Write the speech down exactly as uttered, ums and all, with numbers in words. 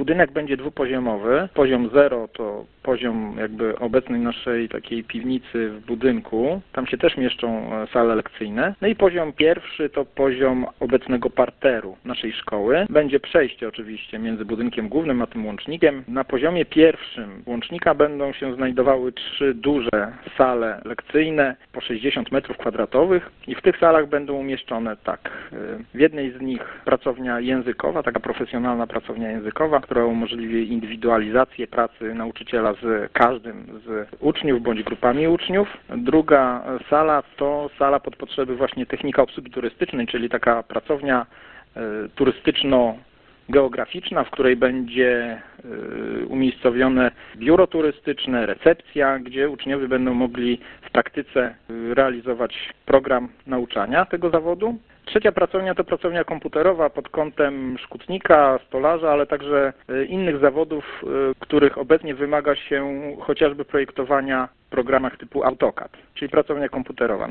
Budynek będzie dwupoziomowy. Poziom zero to poziom jakby obecnej naszej takiej piwnicy w budynku. Tam się też mieszczą sale lekcyjne. No i poziom pierwszy to poziom obecnego parteru naszej szkoły. Będzie przejście oczywiście między budynkiem głównym a tym łącznikiem. Na poziomie pierwszym łącznika będą się znajdowały trzy duże sale lekcyjne po sześćdziesiąt metrów kwadratowych i w tych salach będą umieszczone tak. W jednej z nich pracownia językowa, taka profesjonalna pracownia językowa, która umożliwi indywidualizację pracy nauczyciela z każdym z uczniów bądź grupami uczniów. Druga sala to sala pod potrzeby właśnie technika obsługi turystycznej, czyli taka pracownia turystyczno-geograficzna, w której będzie umiejscowione biuro turystyczne, recepcja, gdzie uczniowie będą mogli w praktyce realizować program nauczania tego zawodu. Trzecia pracownia to pracownia komputerowa pod kątem szkutnika, stolarza, ale także innych zawodów, których obecnie wymaga się chociażby projektowania w programach typu AutoCAD, czyli pracownia komputerowa.